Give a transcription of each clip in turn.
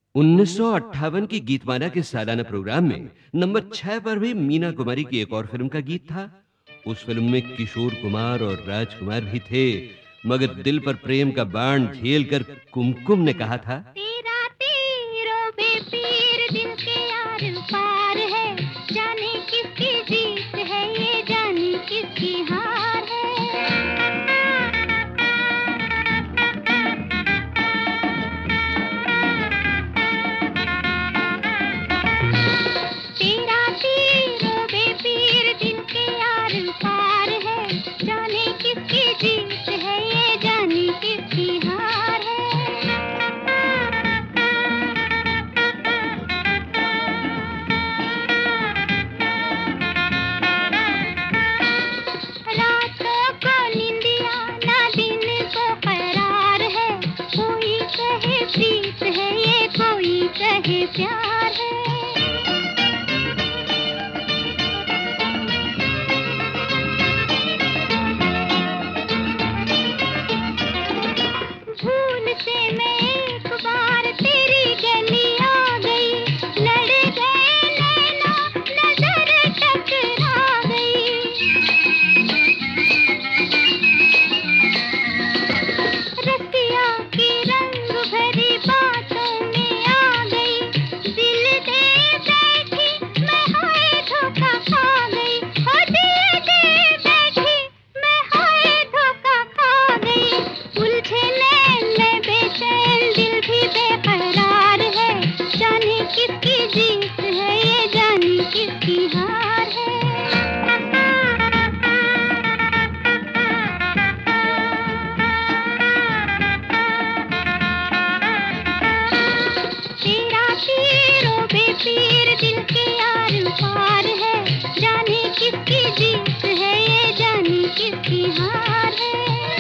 1958 की गीतमाला के सालाना प्रोग्राम में नंबर 6 पर भी मीना कुमारी की एक और फिल्म का गीत था। उस फिल्म में किशोर कुमार और राजकुमार भी थे, मगर दिल पर प्रेम का बाण झेलकर कुमकुम ने कहा था, तेरा तीरों बेपीर दिल के आर पार है, जाने किसकी जीत है ये जाने किसकी हार है। तेरा तीरों बेपीर दिल के आर पार है, जाने किसकी जीत है ये जाने किसकी हार है। रातों को निंदिया ना दिन को करार है, कोई कहे प्रीत है ये कोई कहे प्यार है। भूल से मैं एक बार तेरी गली आ गई, लड़ गए नैना नजर टकरा गई। रसिया की रंग भरी बातों में आ गई, दिल दे बैठी मैं हाय धोखा खा गई। हो दिल दे बैठी मैं हाय धोखा खा गई। उलझे नैन में बेचैन दिल भी बेकरार है, जाने किसकी जीत है ये जाने किसकी हार है। तेरा तीरों बेपीर दिल के आर पार है, जाने किसकी जीत है ये जाने किसकी हार है।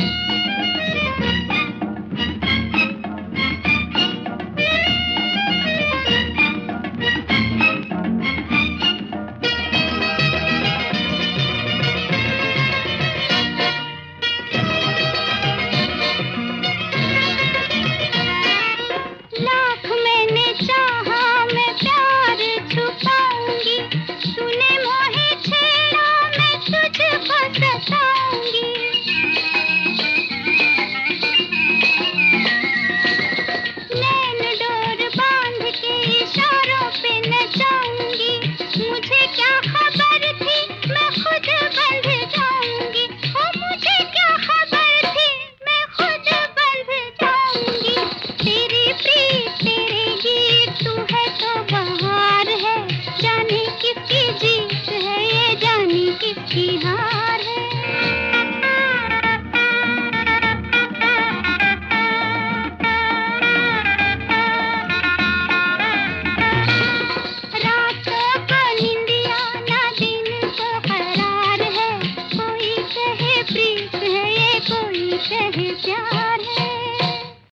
लाख मैंने चाहा मैं प्यार छुपाऊंगी, तूने मोहे छेड़ा मैं तुझको सताऊंगी। नैन डोर बांध के इशारों पे नचाऊंगी, मुझे क्या खबर थी मैं खुद बंध जाऊंगी। ओ मुझे क्या खबर थी मैं खुद बंध जाऊंगी। तेरी प्रीत तेरे गीत तू है तो बहार है, जाने किसकी जीत है ये जाने किसकी हार है। रातों को निंदिया ना दिन को करार है, कोई कहे प्रीत है ये कोई कहे प्यार